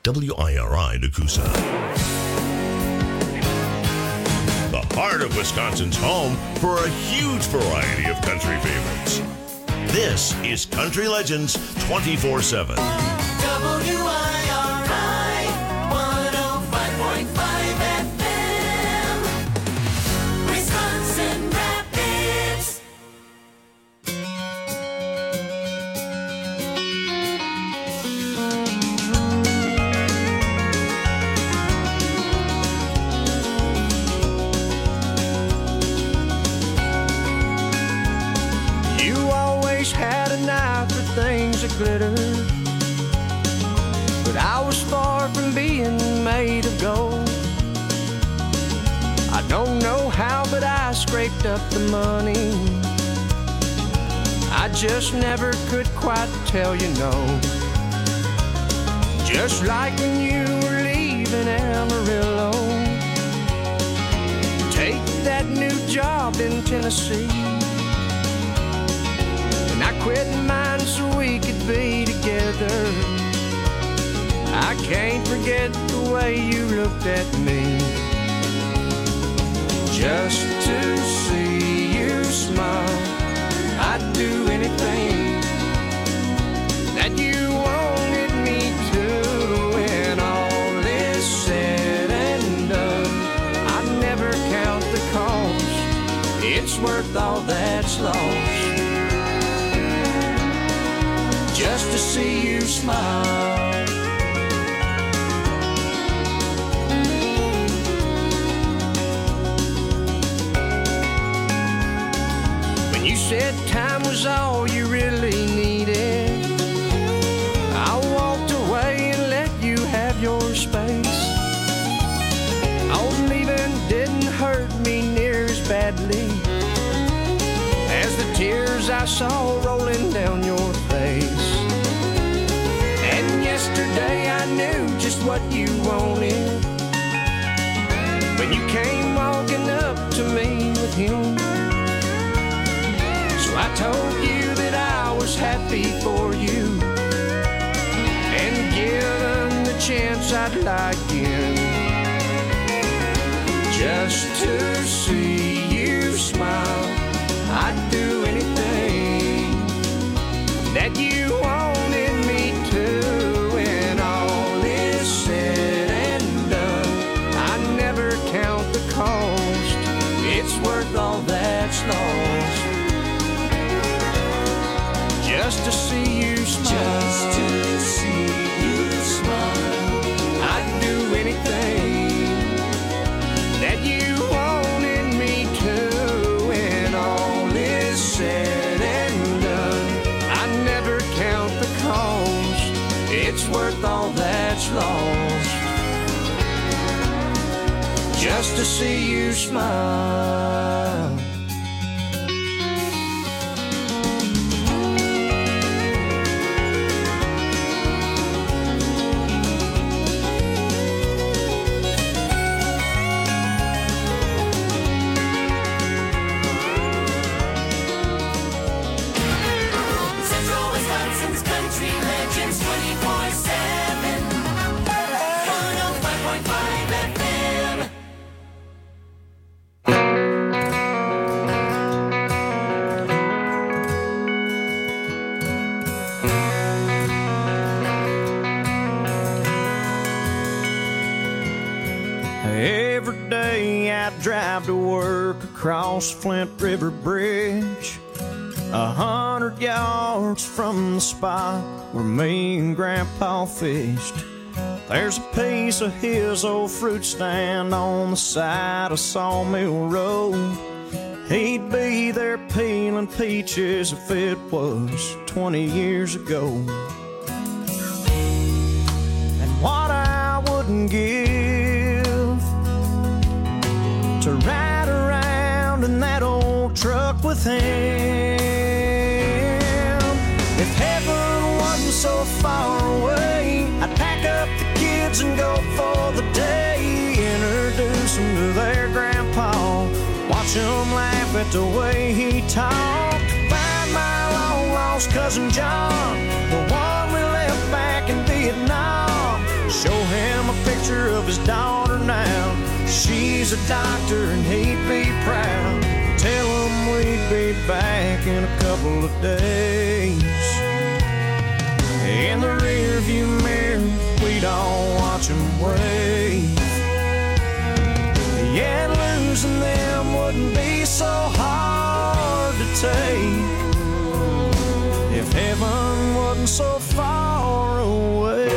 WIRI Nakusa. The heart of Wisconsin's home for a huge variety of country favorites. This is Country Legends 24/7. WIRI 105.5 FM, Wisconsin Rapids. You always had an eye for things that glitter, but I was far from being made of gold. I don't know how, but I scraped up the money. I just never could quite tell you no. Just like when you were leaving Amarillo, take that new job in Tennessee. And I quit mine so we could be together. I can't forget the way you looked at me. Just to see you smile, I'd do anything that you wanted me to. When all is said and done, I'd never count the cost. It's worth all that's lost, just to see you smile. When you said time was all you really needed, I walked away and let you have your space. Oh, leaving didn't hurt me near as badly as the tears I saw rolling down your face. And yesterday I knew just what you wanted when you came walking up to me with him. So I told you that I was happy for you, and given the chance I'd like in, just to see you smile. I'd do anything that you wanted me to. When all is said and done, I never count the cost. It's worth all that's lost, just to see you smile. Just to see you smile. I'd do anything that you wanted me to. When all is said and done, I never count the cost. It's worth all that's lost, just to see you smile. Central Wisconsin's Country Legends 24/7, 105.5 FM. Every day I drive to work across Flint River Bridge, 100 yards from the spot where me and Grandpa fished. There's a piece of his old fruit stand on the side of Sawmill Road. He'd be there peeling peaches if it was 20 years ago. And what I wouldn't give to ride around in that old truck with him. If heaven wasn't so far away, I'd pack up the kids and go for the day. Introduce them to their grandpa, watch them laugh at the way he talked. Find my long-lost cousin John, the one we left back in Vietnam. Show He's a doctor and he'd be proud. Tell him we'd be back in a couple of days. In the rearview mirror, we'd all watch him wave. Yeah, losing them wouldn't be so hard to take if heaven wasn't so far away.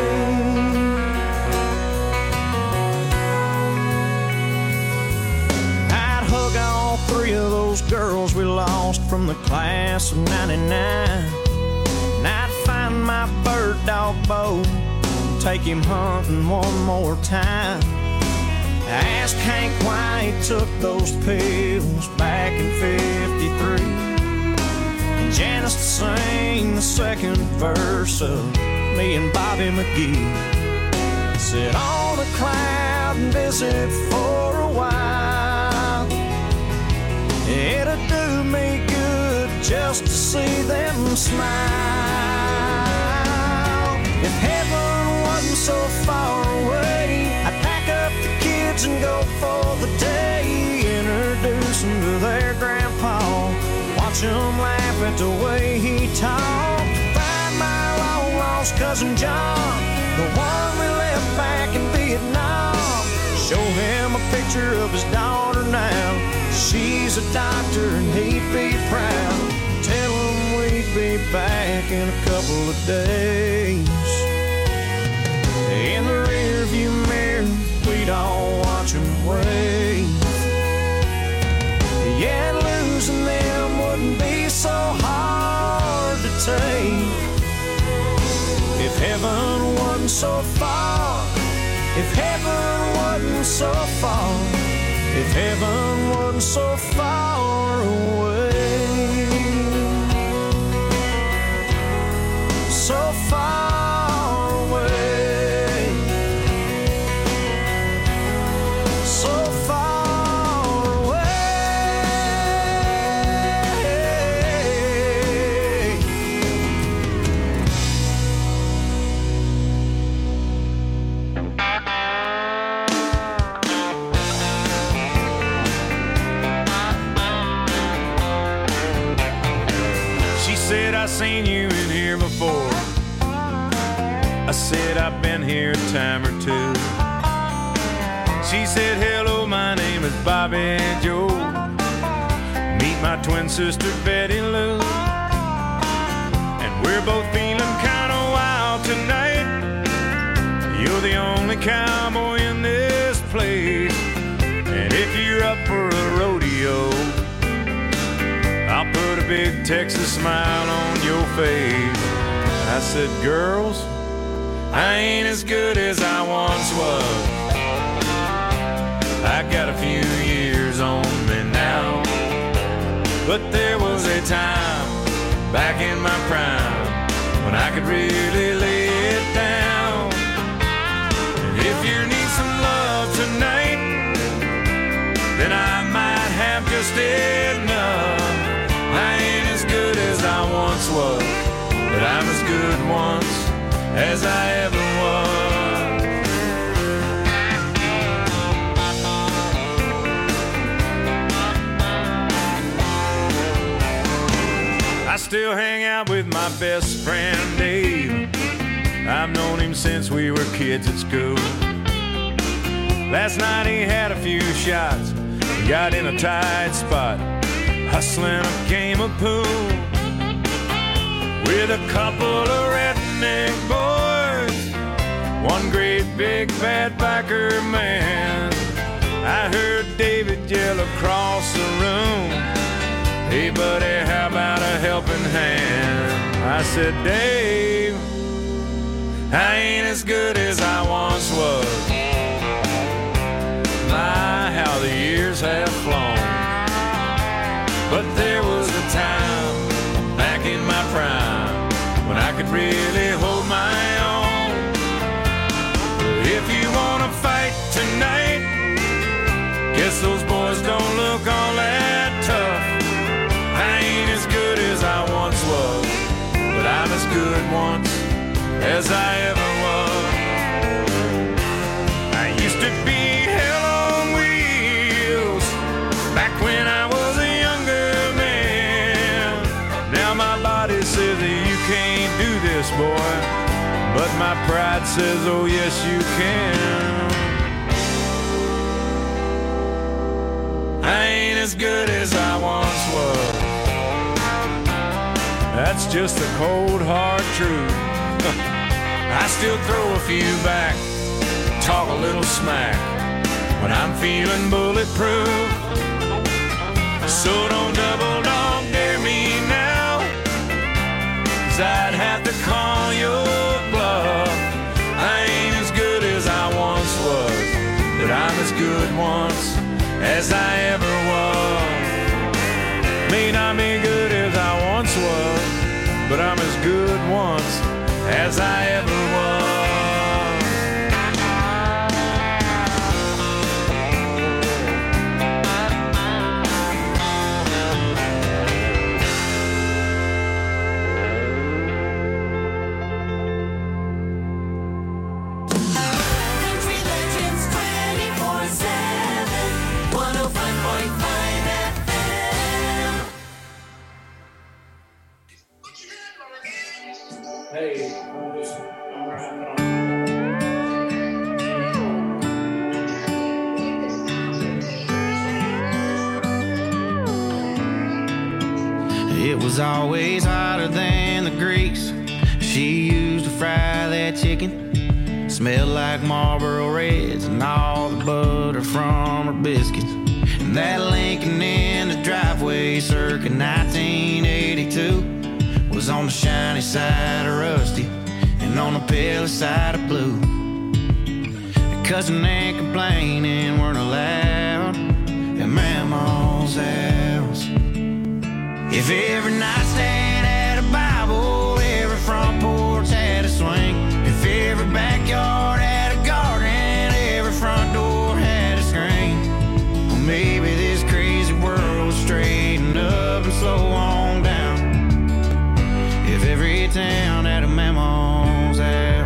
I'd hug all three of those girls we lost from the class of '99. And I'd find my bird dog Bo and take him hunting one more time. I asked Hank why he took those pills back in '53, and Janice to sing the second verse of me and Bobby McGee. Sit on a cloud and visit for a while. It'd do me good just to see them smile. If heaven wasn't so far away, I'd pack up the kids and go for the day. Introduce them to their grandpa, watch them laugh at the way he talked. Find my long lost cousin John, the one we left back in Vietnam. Show him a picture of his daughter now. She's a doctor and he'd be proud. Tell him we'd be back in a couple of days. In the rearview mirror, we'd all watch him wave. Yeah, losing them wouldn't be so hard to take if heaven wasn't so far. If heaven wasn't so far. If heaven wasn't so far away. So far away. So far away. She said, I seen you in here before. I said, I've been here a time or two. She said, hello, my name is Bobby Joe. Meet my twin sister Betty Lou. And we're both feeling kinda wild tonight. You're the only cowboy in this place. And if you're up for a rodeo, I'll put a big Texas smile on your face. I said, girls, I ain't as good as I once was. I got a few years on me now. But there was a time back in my prime when I could really lay it down. And if you need some love tonight, then I might have just enough. I ain't as good as I once was, but I'm as good once as I ever was. I still hang out with my best friend Dave. I've known him since we were kids at school. Last night he had a few shots, got in a tight spot, hustling a game of pool with a couple of redneck boys, one great big bad biker man. I heard David yell across the room, hey buddy, how about a helping hand? I said, Dave, I ain't as good as I once was. My, how the years have flown. But there was a time back in my prime when I could really hold my own. If you wanna fight tonight, guess those boys don't look all that tough. I ain't as good as I once was, but I'm as good once as I ever was. I used to be hell on wheels, this, boy, but my pride says, oh yes you can. I ain't as good as I once was. That's just the cold hard truth. I still throw a few back, talk a little smack when I'm feeling bulletproof. So don't double dog dare me now, 'cause I'd have to call your bluff. I ain't as good as I once was, but I'm as good once as I ever was. May not be good as I once was, but I'm as good once as I ever was. Country Legends 24/7, 105.5 FM. It was always hotter than the grease she used to fry that chicken. Smelled like Marlboro Reds and all the butter from her biscuits. And that Lincoln in the driveway circa 1982 was on the shiny side of rusty and on the pale side of blue. Cussing and complaining weren't allowed at Mama's house. If every nightstand had a Bible, every front porch had a swing. If every backyard had a garden, every front door had a screen. Well, maybe this crazy world would straighten up and slow on down. If every town had a Mama's house.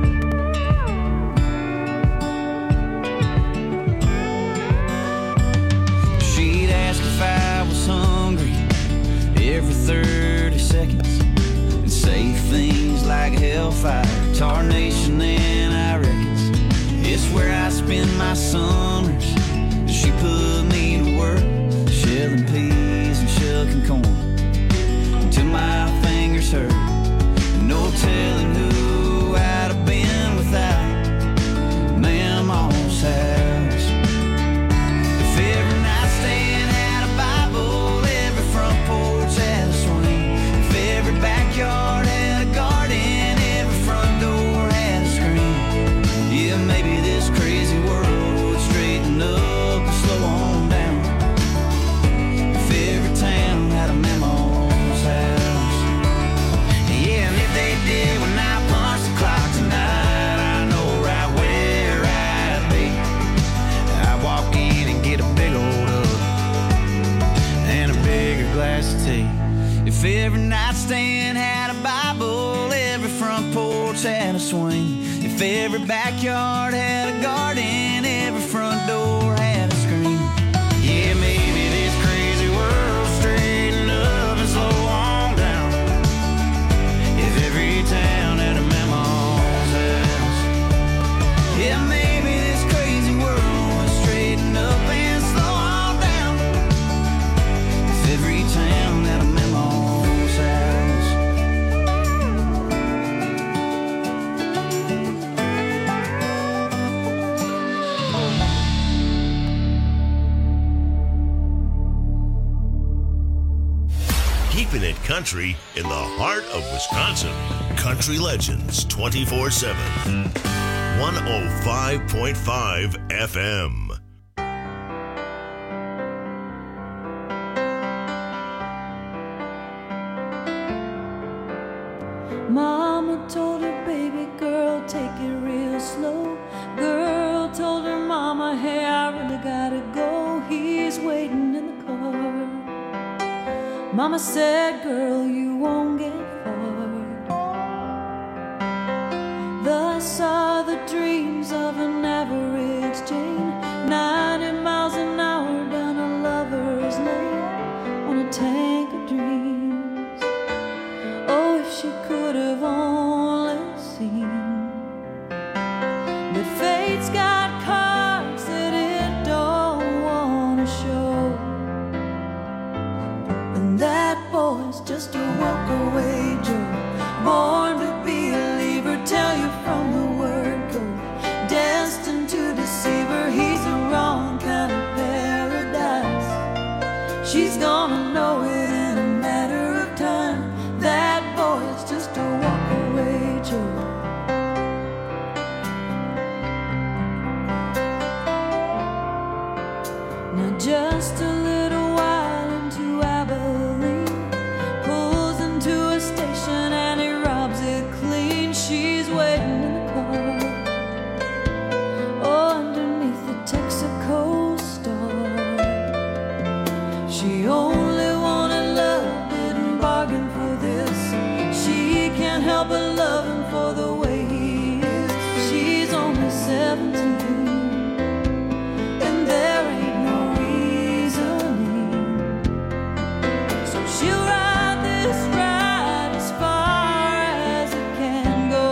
She'd ask if I was hungry every 30 seconds and say things like hellfire, tarnation, and I reckons it's where I spend my summers. She put me to work shelling peas and shucking corn until my fingers hurt. No telling who I'd have been without Mama's house. If every nightstand had a Bible, every front porch had a swing. If every backyard had a garden, every front door had a screen. Yeah, maybe this crazy world would straighten up and slow on down. If every town had a Mama's house. Yeah, and if they did when I punch the clock tonight, I know right where I'd be. I'd walk in and get a big old hug and a bigger glass of tea. If every nightstand had a Bible, every front porch had a swing. If every backyard had a garden, every front door had a screen. Yeah, maybe this crazy world straighten up and slow on down. If every town had a Mama's house. Yeah, maybe this crazy world would straighten up and slow on down. If every town had a Mama's house. Keeping it country in the heart of Wisconsin. Country Legends 24/7. 105.5 FM. Mama told her baby girl, take it real slow. Girl told her mama, hey, I really gotta go. He's waiting in the car. Mama said, girl, you won't get far. Thus are the dreams of an average Jane, 90 miles an hour down a lover's lane on a tank of dreams. Oh, if she could have only boy's just a walk away Joe, born to be a leaver, tell you from the word go, destined to deceive her, he's the wrong kind of paradise. She's gonna know it in a matter of time, that boy's just a walk away Joe. Now just a little while into Abilene, pulls into a station and he robs it clean. She's waiting in the car, oh, underneath the Texaco star. She only wanted love, didn't bargain for this. She can't help but love him for the way he is. She's only 17. She'll ride this ride as far as it can go,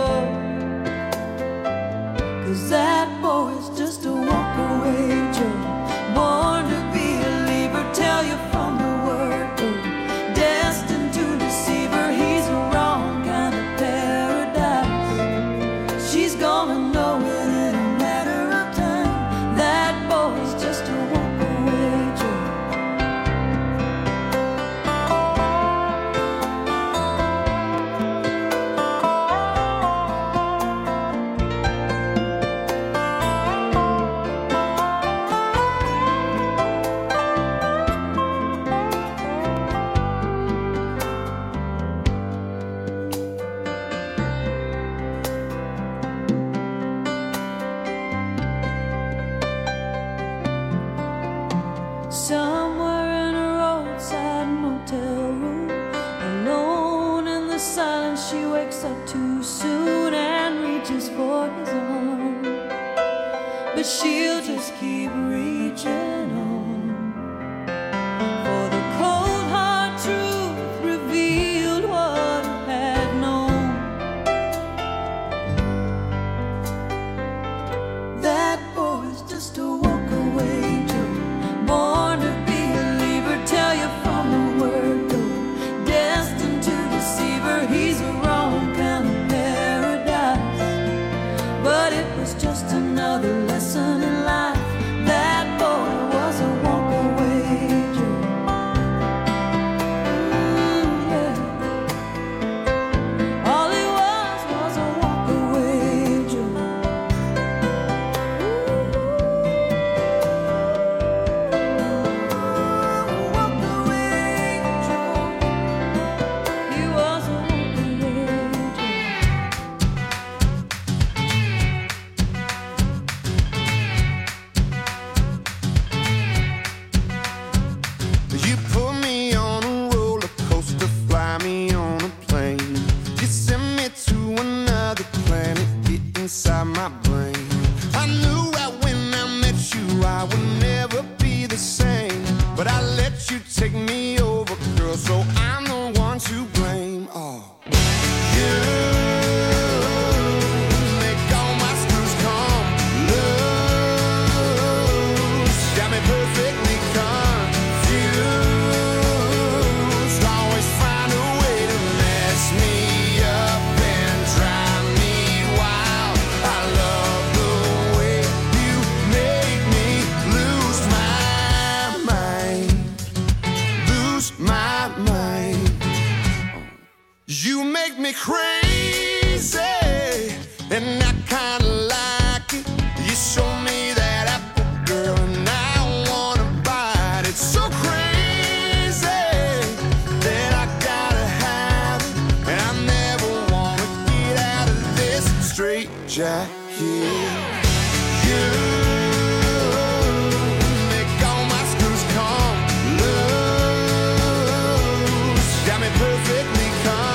'cause that boy's just a walk away Joe, born to be a leaver, tell you from the word go, destined to deceive her, he's the wrong kind of paradise. She's gonna know it in a matter of time, that boy's just a walk away Joe. Somewhere in a roadside motel room, alone in the silence, she wakes up too soon and reaches for his arm, but she'll just keep reaching on, for the cold hard truth revealed what he had known. That boy's just a walk away Joe, born to be a leaver, tell you from the word go, destined to deceive her, he's the wrong kind of paradise. But it was just another lesson in life, that boy was a walk away Joe. Yeah. All he was a walk away Joe. Walk away Joe. He was a walk away Joe. You put me on a roller coaster, fly me on a plane. You send me to another planet, get inside my brain. I knew right when I met you I would never be the same, but I let you take me over, girl, so I'm the one to blame. Oh, you make all my screws come loose, got me perfectly confused. Always find a way to mess me up and drive me wild. I love the way you make me lose my mind, lose my mind. You make me crazy, and I kinda like it. You show me that apple, girl, and I wanna bite it. So crazy that I gotta have it, and I never wanna get out of this straight jacket. You make all my screws come loose, got me perfectly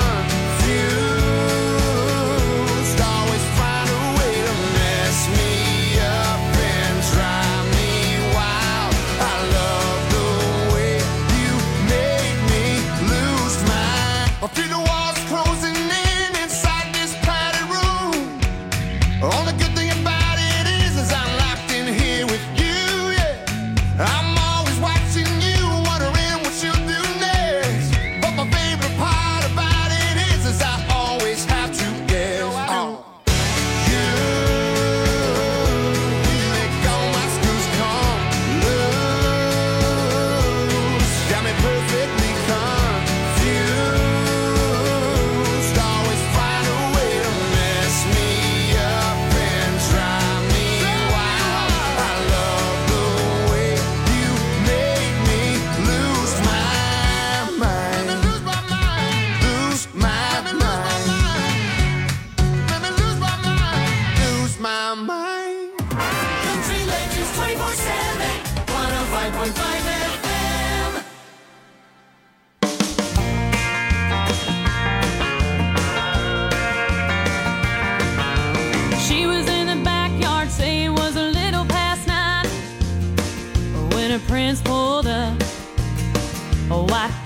confused. Always find a way to mess me up and drive me wild. I love the way you make me lose my. I feel the walls closing in inside this padded room. Only good thing about it is I'm locked in here with you, yeah. I'm always watching you, wondering what you'll do next. But my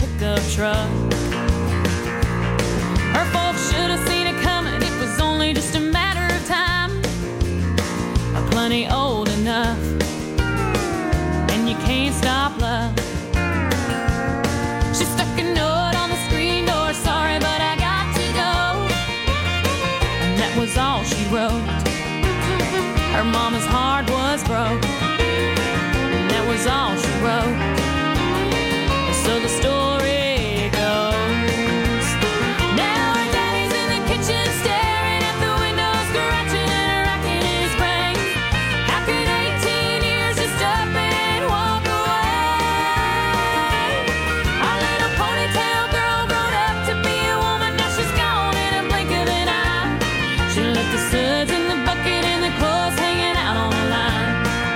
pickup truck. Her folks should have seen it coming. It was only just a matter of time. Plenty old enough, and you can't stop love. She stuck a note on the screen door, sorry, but I got to go. And that was all she wrote. Her mama's heart was broke, and that was all she wrote. So the story goes. Now her daddy's in the kitchen staring at the window, scratching and racking his brain. How could 18 years just up and walk away? Our little ponytail girl grown up to be a woman, now she's gone in a blink of an eye. She left the suds in the bucket and the clothes hanging out on the line.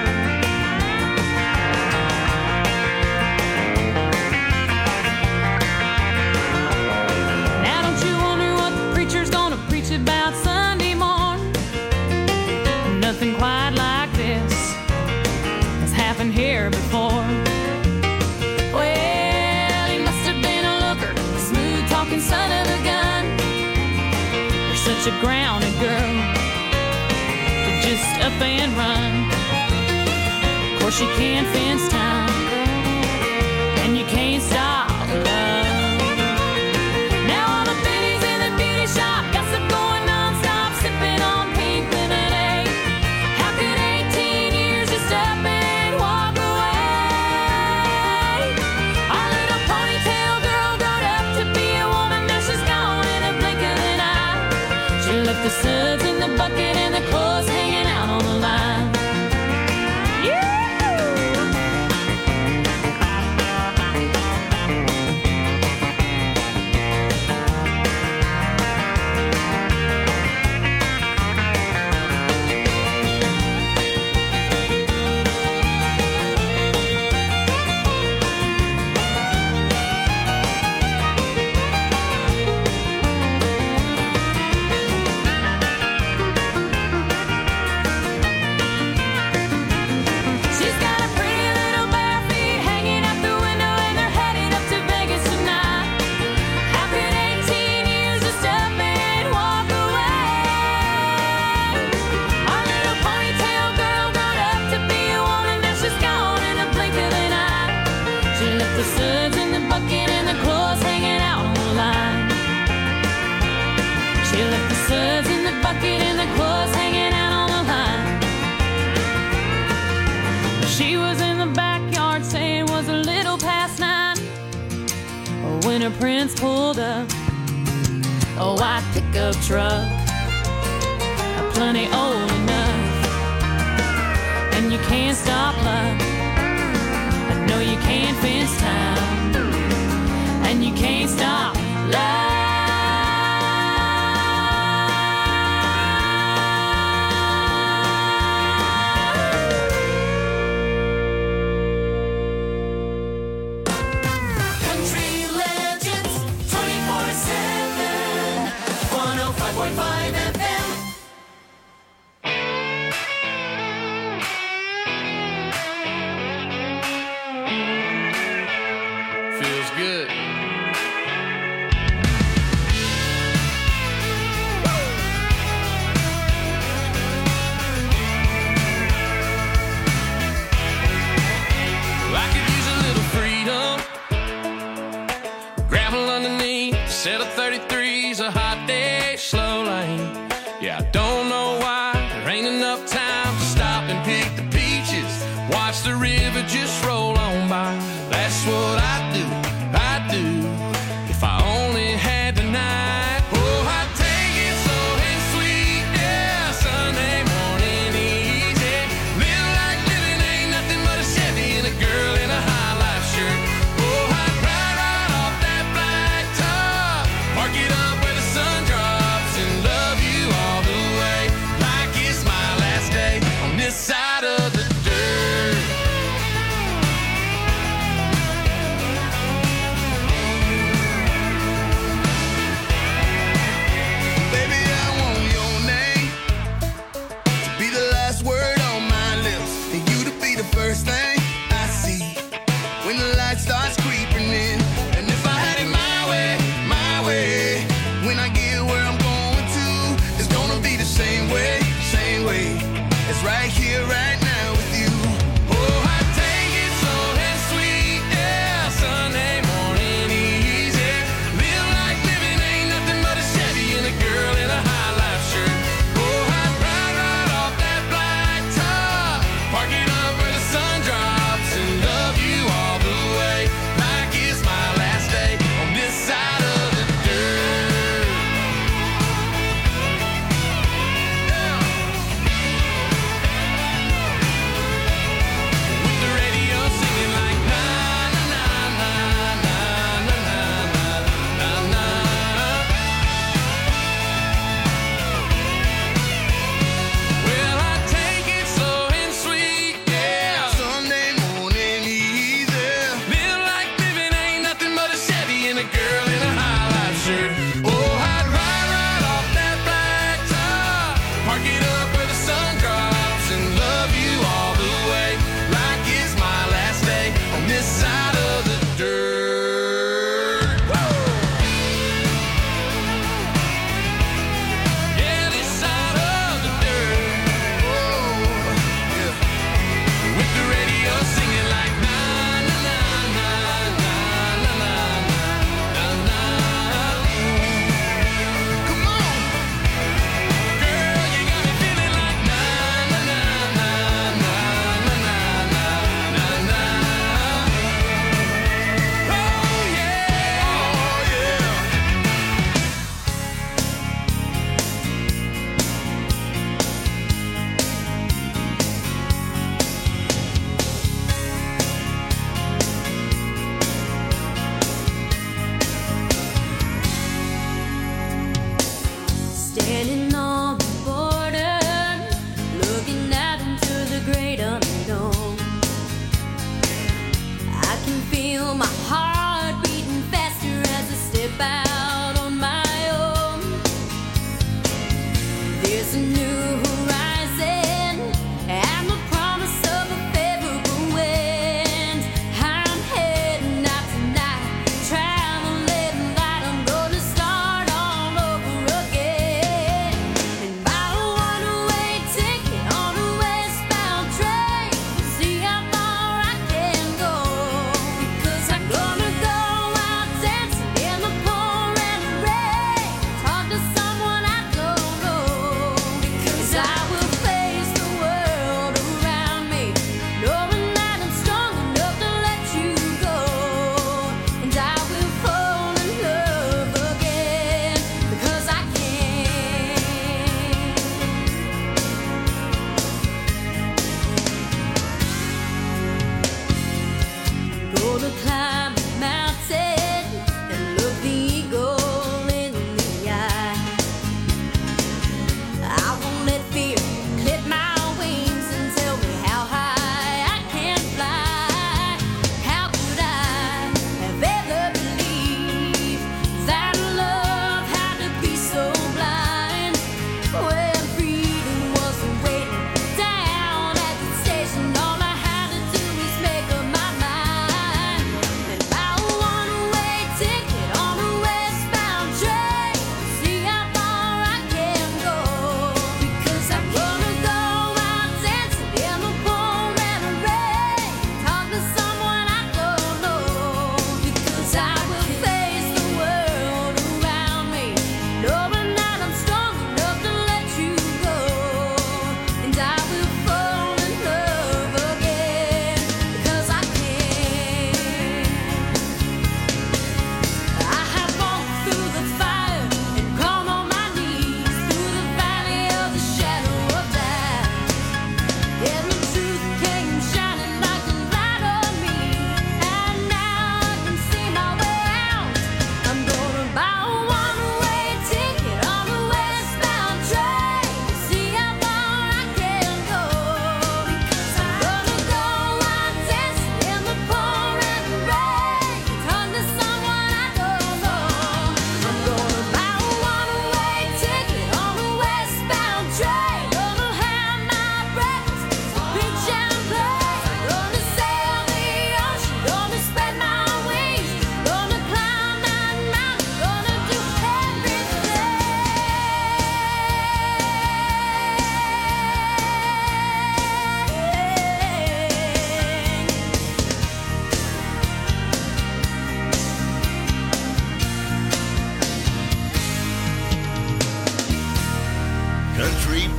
Now don't you wonder what the preacher's gonna preach about Sunday morn? Nothing quite like this has happened here before. Well, he must have been a looker, a smooth-talking son of a gun. You're such a grounded girl to just up and run. Of course you can't fence time, and you can't stop love. Now all the biddies in the beauty shop, gossip going non-stop, sipping on pink lemonade. How could 18 years just up and walk away? Our little ponytail girl grown up to be a woman, now she's gone in a blink of an eye. She left the suds in the bucket and the clothes hanging out on the line. She's got a pretty little bare feet hanging out the window, and they're headed up to Vegas tonight. How could 18 years just up and walk away? Our little ponytail girl grown up to be a woman, now she's gone in a blink of an eye. She left the suds in the bucket and the clothes hanging out on the line. She left the suds in the bucket and the clothes hanging out on the line. She was in the backyard saying it was a little past 9 when her prince pulled up a white pickup truck, plenty old enough, and you can't stop love. I know you can't fence time, and you can't stop love. Country Legends 24/7 105.5 FM. Feels good. I could use a little freedom. Gravel underneath, set of 33's a hot day, slow lane. Yeah, I don't know why there ain't enough time to stop and pick the peaches. Watch the river just roll on by. That's what I do, if I only had the night. Oh, I'd take it slow and sweet, yeah, Sunday morning easy. Live like living ain't nothing but a Chevy and a girl in a high life shirt. Oh, I'd ride right off that black top, park it up where the sun drops, and love you all the way like it's my last day on this side of the dirt.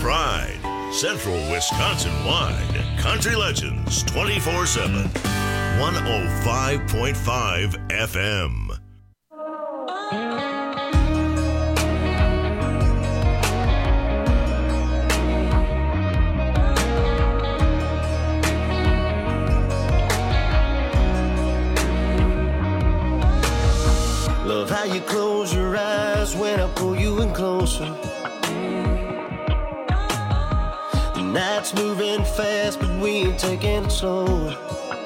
pride. Central Wisconsin-wide. Country Legends 24/7. 105.5 FM. Love how you close your eyes when I pull you in closer. The night's moving fast, but we ain't taking it slow.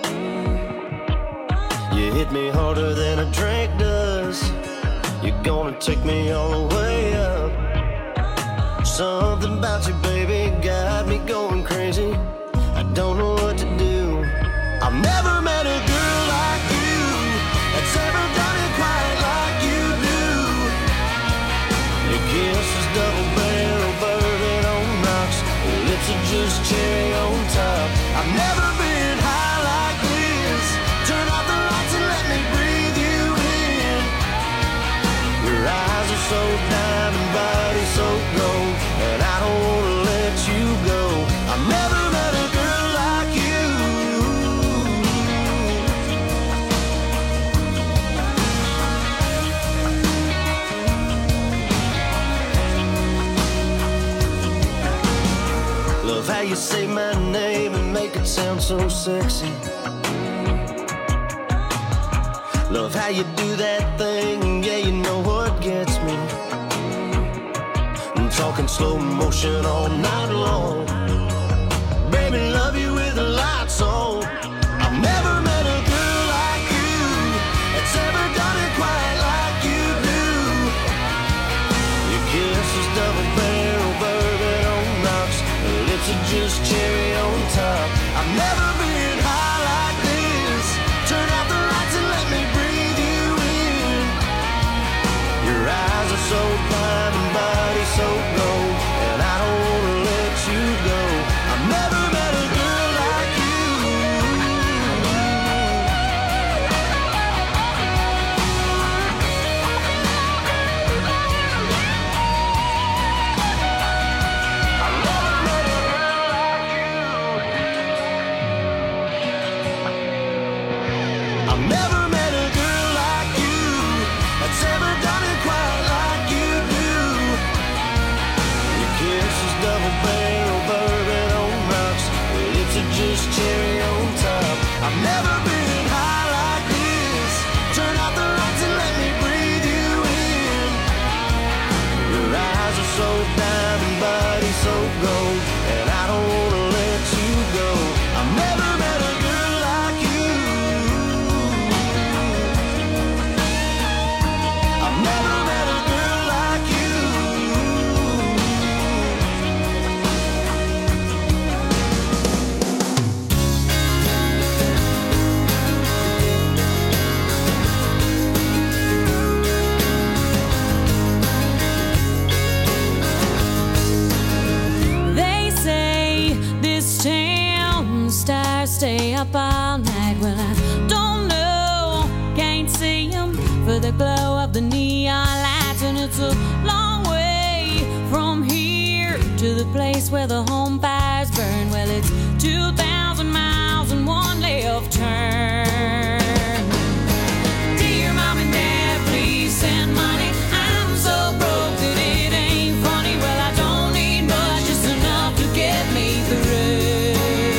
You hit me harder than a drink does. You're gonna take me all the way up. Something about you, baby, got me going crazy. I don't know what to do. I've never met a girl like you that's ever done it quite like you do. Your kiss is double barrel bourbon on rocks. Your lips are just cherry on top. I've never been high like this. Turn off the lights and let me breathe you in. Your eyes are so diamond, body so gold, and I don't wanna let you go. I've never met a girl like you. Love how you say my name and make it sound so sexy. Love how you do that thing, yeah, you know what gets me. I'm talking slow motion all night long. Baby, love you with the lights on. I've never met a girl like you that's ever done it quite like you do. Your kiss is double barrel bourbon on rocks. Your lips are just cherry on top. I've never been high like this. Turn out the lights and let me breathe you in. Your eyes are so fine and body so gold, and I don't wanna let you go. I've never met a girl like you. I've never met a girl like you. I've never met a girl like you that's ever done it quite like you do. Your kiss is double barrel bourbon on rocks. Your lips are just cherry on top. I've never been high like this. Turn out the lights and let me breathe you in. Your eyes are so diamond, body so gold, and I don't wanna let you go. I've never met a girl like you. I've never met a girl like you. They say this town stars stay up all night. Well, I don't know, can't see 'em for the glow of the neon lights. And it's a long way from here to the place where the home fires burn. Well, it's 2,000 miles and one left turn. Dear Mom and Dad, please send money. I'm so broke that it ain't funny. Well, I don't need much, just enough to get me through.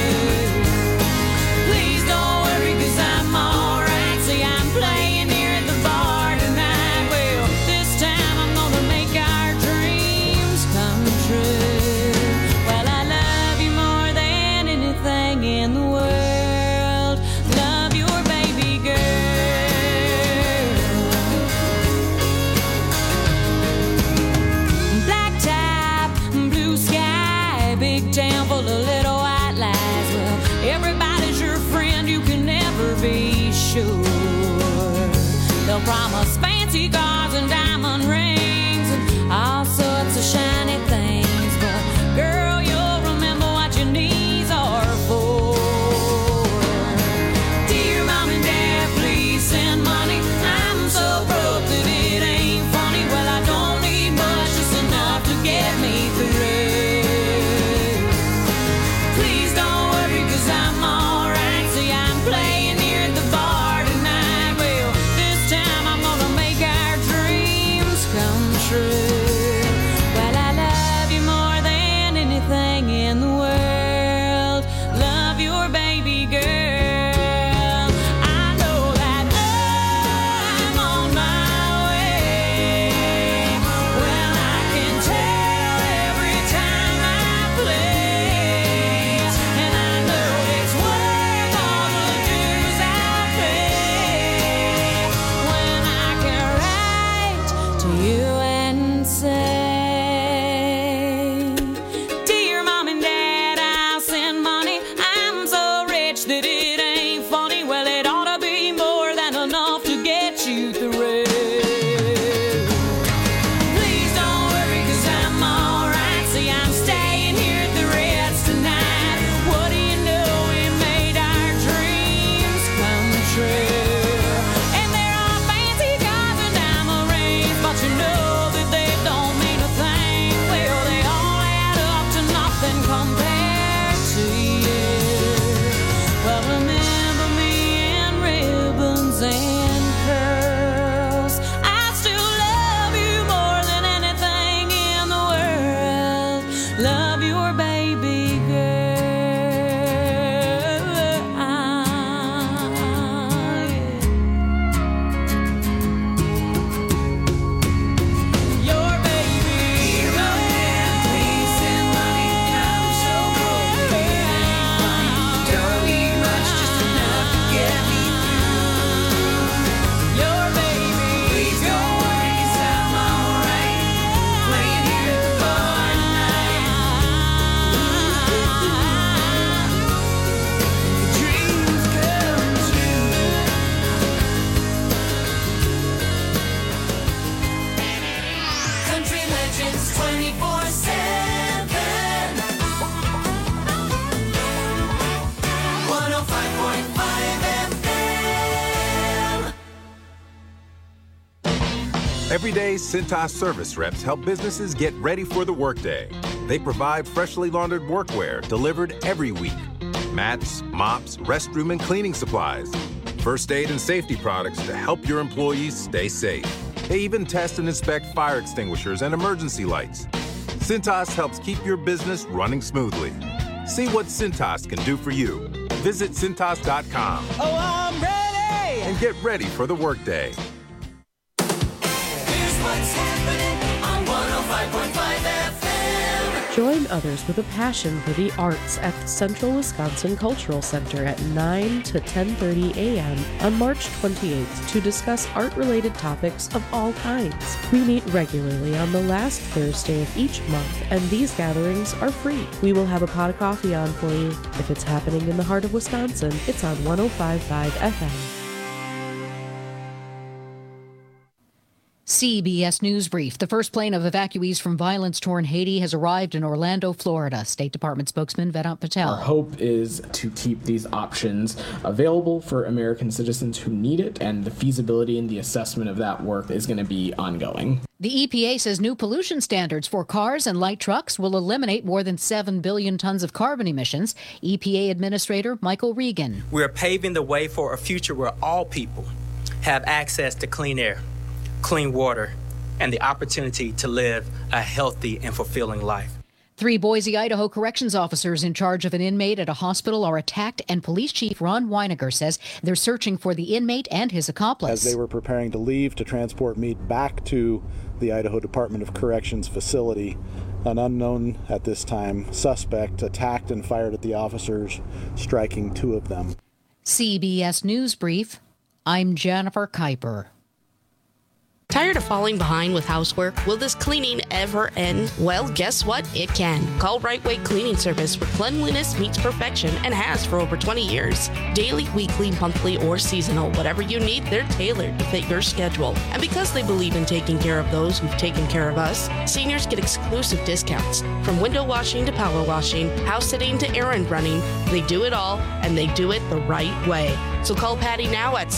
Please don't worry, 'cause I'm alright. See, I'm playing here at the bar tonight. Well, this time I'm gonna make our dreams come true. Well, I love you more than anything in the world. Love your baby girl. Black top, blue sky, big town full of little white lies. Well, everybody's your friend, you can never be sure. They'll promise fancy cars and diamond rings and all sorts of shiny things, but girl, you'll remember what your knees are for. Dear Mom and Dad, please send money. I'm so broke that it ain't funny. Well, I don't need much, just enough to get me through. to you and say, dear mom and dad, I'll send money. I'm so rich that it ain't funny. Well, it ought to be more than enough to get you through. Please don't worry, 'cause I'm alright. See, I'm staying here at the Ritz tonight. What do you know? We made our dreams come true. And there are fancy cars and diamond rings, but you know that they don't mean a thing. Well, they all add up to nothing compared to you. But remember me in ribbons and curls. I still love you more than anything in the world. Love your baby girl. Your baby girl. Please send money. I'm so broke. It ain't funny. Don't need much, just enough to get me through. Your baby. Please don't worry, 'cause I'm alright. Playing here at the bar tonight. Dreams come true. Country Legends 24/7. 105.5 FM. Every day, Cintas service reps help businesses get ready for the workday. They provide freshly laundered workwear delivered every week. Mats, mops, restroom and cleaning supplies. First aid and safety products to help your employees stay safe. They even test and inspect fire extinguishers and emergency lights. Cintas helps keep your business running smoothly. See what Cintas can do for you. Visit Cintas.com. Oh, I'm ready! And get ready for the workday. Here's what's happening on 105.5 FM. Join others with a passion for the arts at the Central Wisconsin Cultural Center at 9 to 10:30 a.m. on March 28th to discuss art-related topics of all kinds. We meet regularly on the last Thursday of each month, and these gatherings are free. We will have a pot of coffee on for you. If it's happening in the heart of Wisconsin, it's on 105.5 FM. CBS News Brief. The first plane of evacuees from violence-torn Haiti has arrived in Orlando, Florida. State Department spokesman Vedant Patel. Our hope is to keep these options available for American citizens who need it, and the feasibility and the assessment of that work is going to be ongoing. The EPA says new pollution standards for cars and light trucks will eliminate more than 7 billion tons of carbon emissions. EPA Administrator Michael Regan. We are paving the way for a future where all people have access to clean air, clean water, and the opportunity to live a healthy and fulfilling life. 3 Boise, Idaho corrections officers in charge of an inmate at a hospital are attacked, and Police Chief Ron Weiniger says they're searching for the inmate and his accomplice. As they were preparing to leave to transport meat back to the Idaho Department of Corrections facility, an unknown at this time suspect attacked and fired at the officers, striking 2 of them. CBS News Brief. I'm Jennifer Kuiper. Tired of falling behind with housework? Will this cleaning ever end? Well, guess what? It can. Call Right Way Cleaning Service, where cleanliness meets perfection and has for over 20 years. Daily, weekly, monthly, or seasonal, whatever you need, they're tailored to fit your schedule. And because they believe in taking care of those who've taken care of us, seniors get exclusive discounts. From window washing to power washing, house sitting to errand running, they do it all, and they do it the right way. So call Patty now at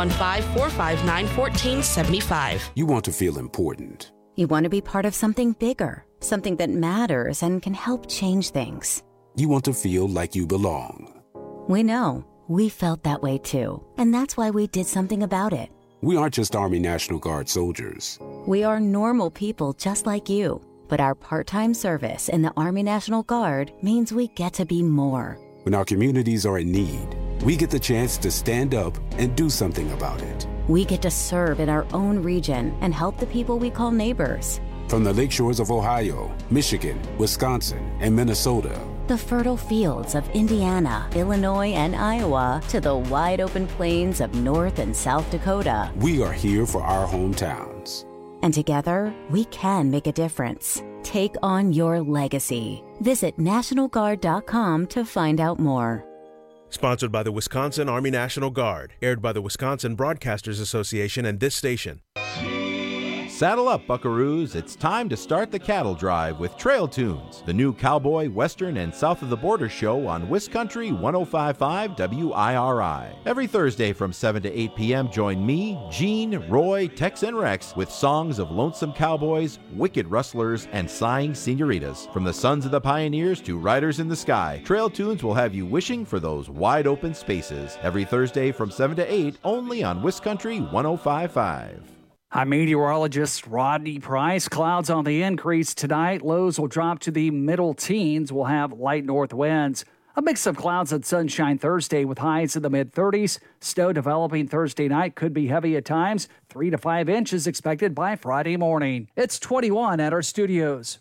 715-459-1475. You want to feel important. You want to be part of something bigger, something that matters and can help change things. You want to feel like you belong. We know. We felt that way too. And that's why we did something about it. We aren't just Army National Guard soldiers. We are normal people just like you. But our part-time service in the Army National Guard means we get to be more. When our communities are in need, we get the chance to stand up and do something about it. We get to serve in our own region and help the people we call neighbors. From the lakeshores of Ohio, Michigan, Wisconsin, and Minnesota, the fertile fields of Indiana, Illinois, and Iowa, to the wide open plains of North and South Dakota, we are here for our hometowns. And together, we can make a difference. Take on your legacy. Visit NationalGuard.com to find out more. Sponsored by the Wisconsin Army National Guard. Aired by the Wisconsin Broadcasters Association and this station. Saddle up, buckaroos. It's time to start the cattle drive with Trail Tunes, the new cowboy, western, and south of the border show on Wiscountry 105.5 WIRI. Every Thursday from 7 to 8 p.m., join me, Gene, Roy, Tex, and Rex with songs of lonesome cowboys, wicked rustlers, and sighing senoritas. From the sons of the pioneers to riders in the sky, Trail Tunes will have you wishing for those wide open spaces. Every Thursday from 7 to 8, only on Wiscountry 105.5. I'm meteorologist Rodney Price. Clouds on the increase tonight. Lows will drop to the middle teens. We'll have light north winds. A mix of clouds and sunshine Thursday with highs in the mid-30s. Snow developing Thursday night could be heavy at times. 3 to 5 inches expected by Friday morning. It's 21 at our studios.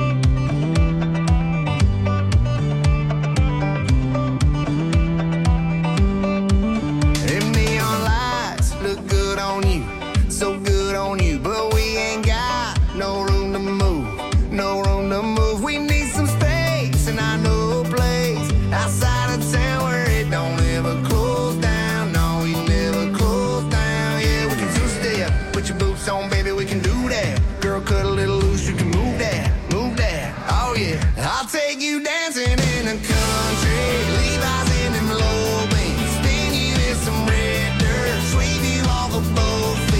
So good on you, but we ain't got no room to move, no room to move. We need some space, and I know a place outside of town where it don't ever close down. No, we never close down. Yeah, we can two-step, put your boots on, baby, we can do that. Girl, cut a little loose, you can move that, move that. Oh yeah, I'll take you dancing in the country, Levi's in them low beams, spin you in some red dirt, sweep you off the boat.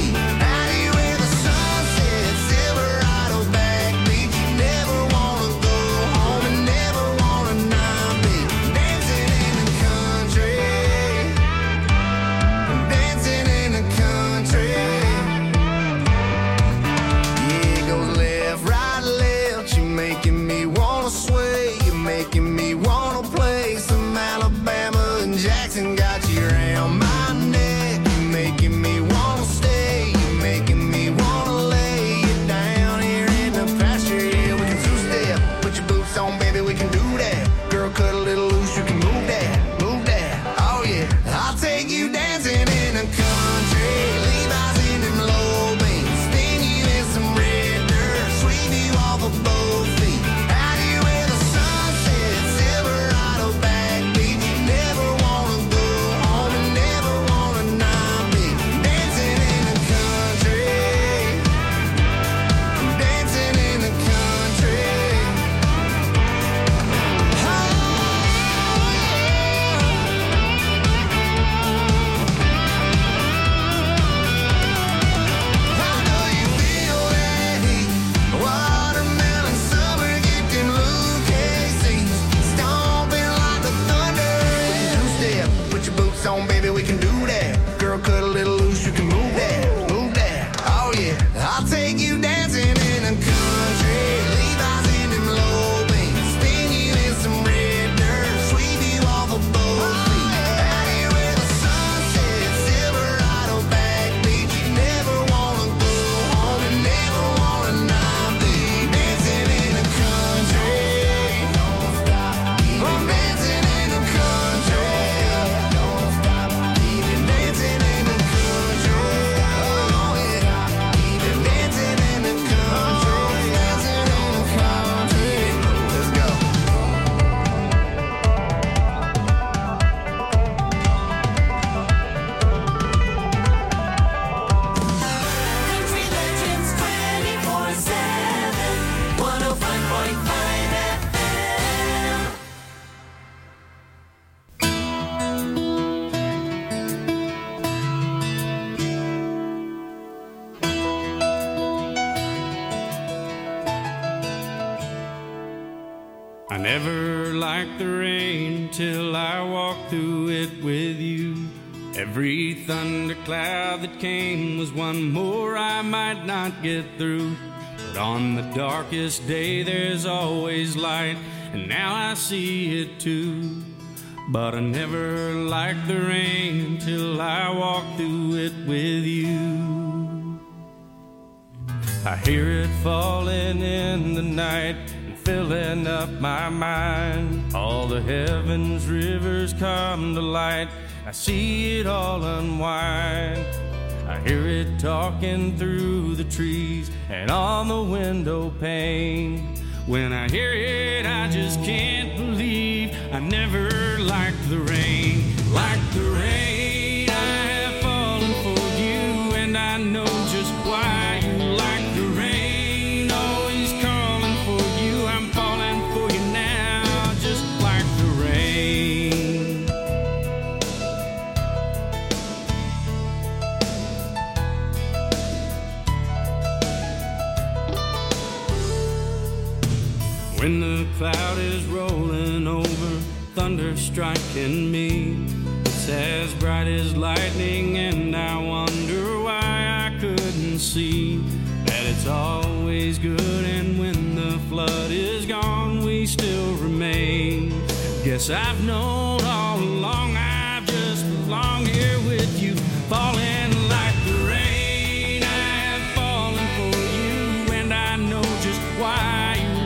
Never liked the rain till I walked through it with you. Every thundercloud that came was one more I might not get through. But on the darkest day there's always light, and now I see it too. But I never liked the rain till I walked through it with you. I hear it falling in the night, filling up my mind. All the heavens rivers come to light. I see it all unwind. I hear it talking through the trees and on the window pane. When I hear it, I just can't believe I never liked the rain. Like the rain, I have fallen for you, and I know just why you like the rain. Always calling for you, I'm falling for you now, just like the rain. When the cloud is rolling over, thunder striking me, it's as bright as lightning, and I wonder why I couldn't see that it's always good, and when the flood is gone, we still remain. Guess I've known all along I've just belonged here with you, falling like the rain. I have fallen for you, and I know just why.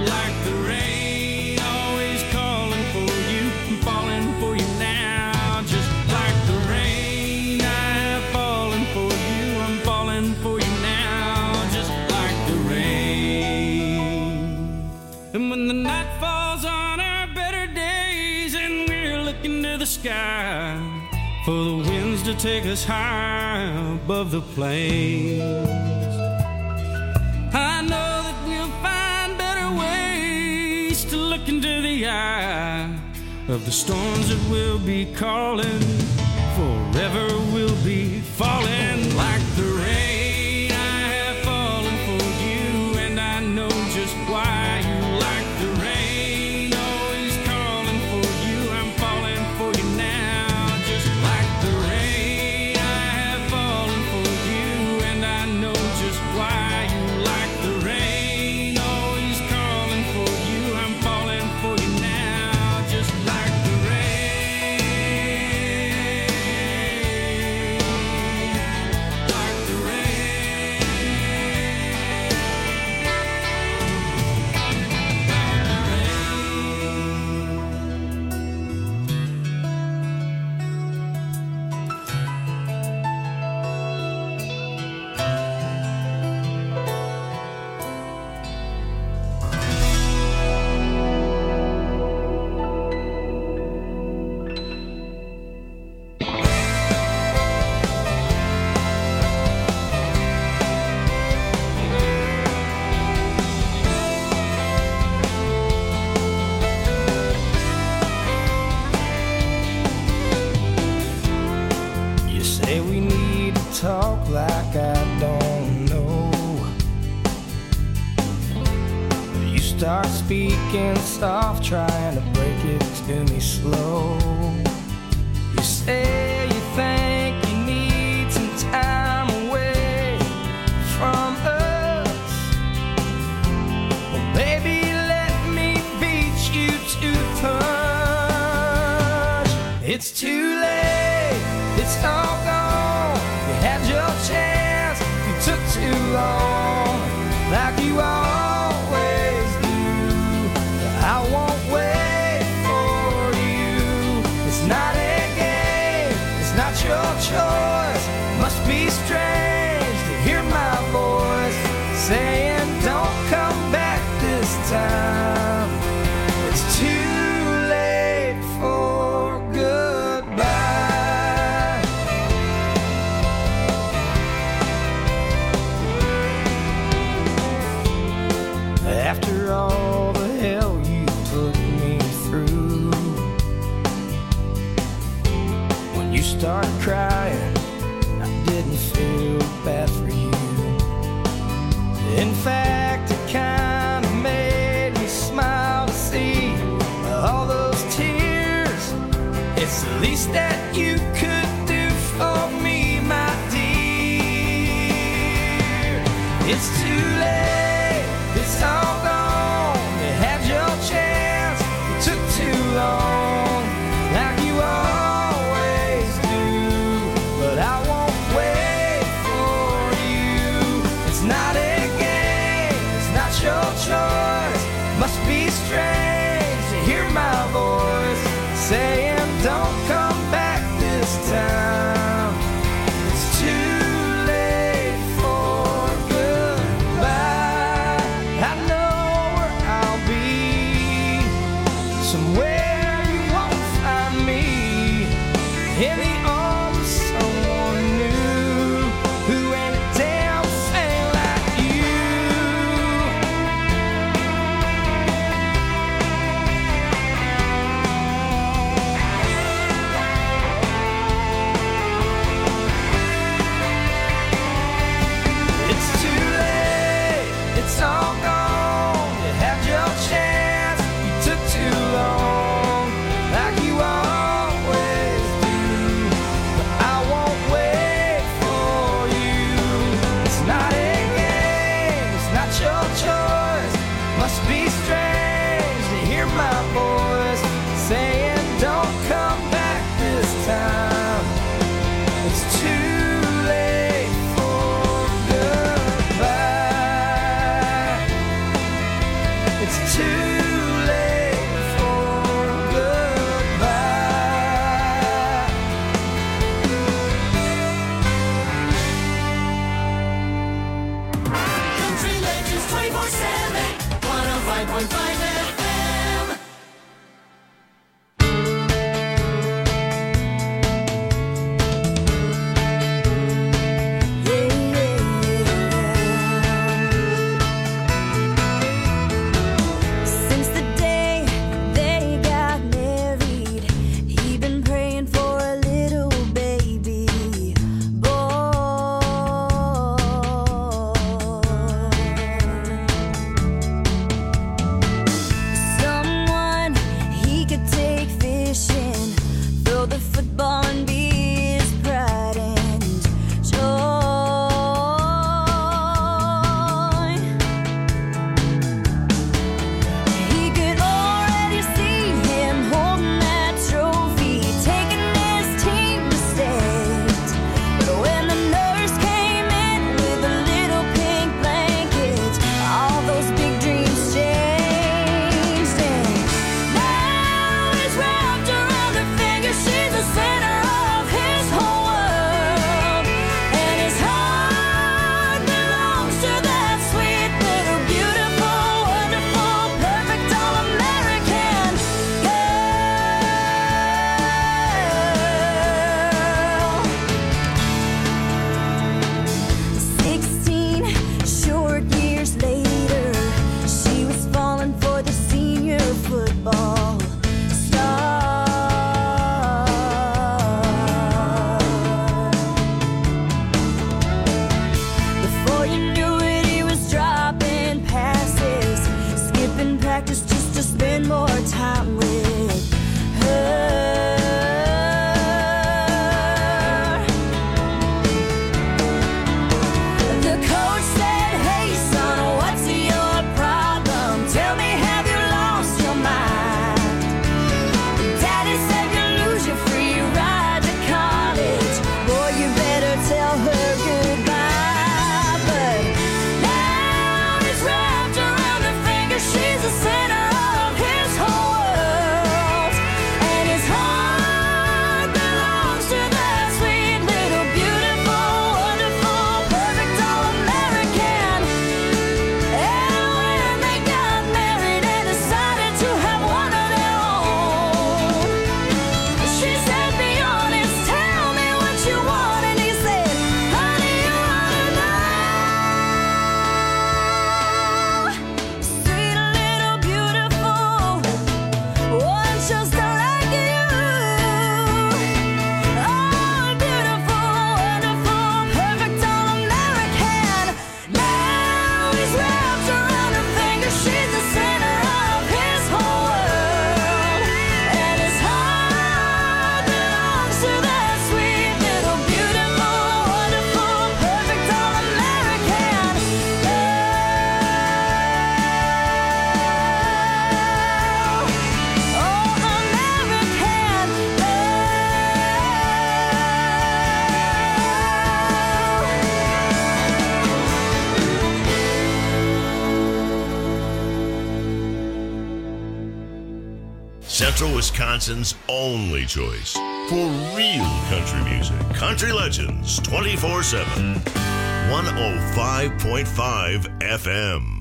And when the night falls on our better days and we're looking to the sky for the winds to take us high above the plains, I know that we'll find better ways to look into the eye of the storms that will be calling. Forever we'll be falling like the rain. I have fallen for you, and I know just why. Talk like I don't know. You start speaking soft, trying to break it to me slow. You say you think you need some time away from us. Well, baby, let me beat you to the punch. It's too late, it's all gone. Had your chance, you took too long, like you always do. I won't wait for you. It's not a game, it's not your choice. Must be strange to hear my voice saying don't come back this time. It's too late for goodbye. After all the hell you put me through, when you started crying, I didn't feel bad for you. In fact, it kinda made me smile to see all those tears. It's the least that you could do for me, my dear. It's too late, it's all gone. You had your chance, you took too long, like you always do. But I won't wait for you. It's not a game, it's not your choice. Must be strange to hear my voice saying don't come back this time. It's too late. it's too late for goodbye. Country Legends 24/7, 105.5 FM. Since the day they got married, he'd been praying for a little baby boy. Someone he could take fishing, throw the football and be his pride and joy. He could already see him holding that trophy, taking his team to state. But when the nurse came in with a little pink blanket, all those big dreams changed. And now he's wrapped around her finger. She's the center of his whole world, and his heart belongs to that sweet little beautiful, wonderful, perfect all-American girl. 16 short years later, she was falling for the senior football star. Before you knew it, he was dropping passes, skipping practice just to spend more time with her. The coach said, "Hey son, what's your problem? Tell me, have you lost your mind?" Daddy said, "You lose your free ride to college. Boy, you better tell her goodbye." But now he's wrapped around her finger. She's the center of his whole world, and his heart belongs to that sweet little beautiful, wonderful, perfect all-American. And when they got married and decided to have one of their own, she said, "Be honest, tell me what you want." And he said, "Honey, you ought to know. Sweet little beautiful, one just like you. Oh, beautiful, wonderful, perfect all-American." Now he's wrapped around her finger. She's the center of his whole world, and his heart belongs to that sweet little beautiful, wonderful, perfect all-American girl. Oh, American Central Wisconsin's only choice for real country music. Country Legends 24/7. 105.5 FM.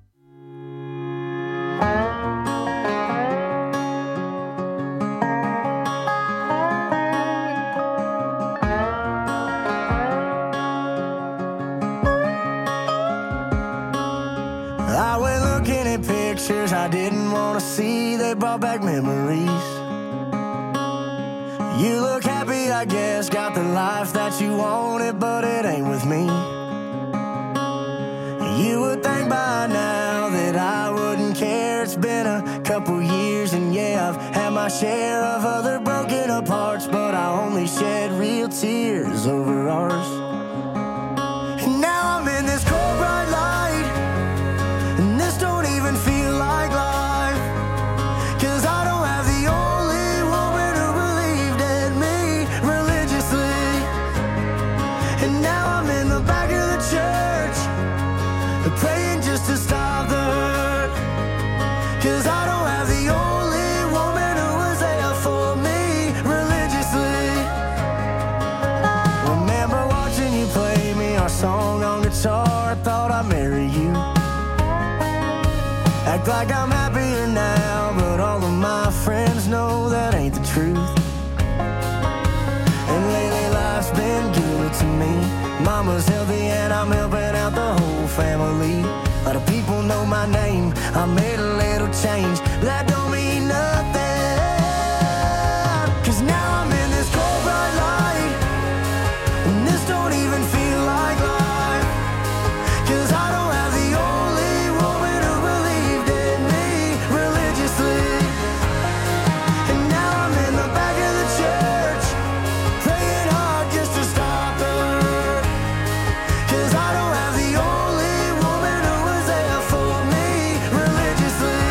I went looking at pictures I didn't want to see. They brought back memories. You look happy, I guess, got the life that you wanted, but it ain't with me. You would think by now that I wouldn't care. It's been a couple years, and yeah, I've had my share of other broken aparts, but I only shed real tears over ours. And now I'm in this cold bright light, and this don't even feel like life, 'cause I don't have the only woman who believed in me religiously. And now I'm in the back of the church, praying just to stop the hurt. act like I'm happier now, but all of my friends know that ain't the truth. And lately life's been good to me. Mama's healthy and I'm helping out the whole family. A lot of people know my name, I made a little change, but that don't mean nothing. 'Cause now I'm in this cold bright light, and this don't even feel like life. 'Cause I don't have the only woman who believed in me religiously. And now I'm in the back of the church, praying hard just to stop the hurt. 'Cause I don't have the only woman who was there for me religiously.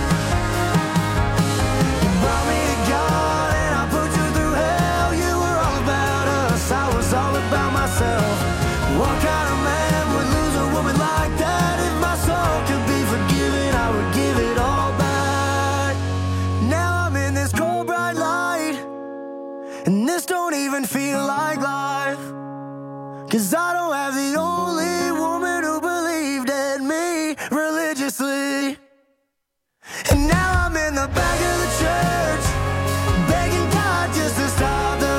You brought me to God and I put you through hell. You were all about us, I was all about myself. What kind of man would lose a woman like that? If my soul could be forgiven, I would give it all back. Now I'm in this cold bright light, and this don't even feel like life. 'Cause I don't have the only woman who believed in me religiously.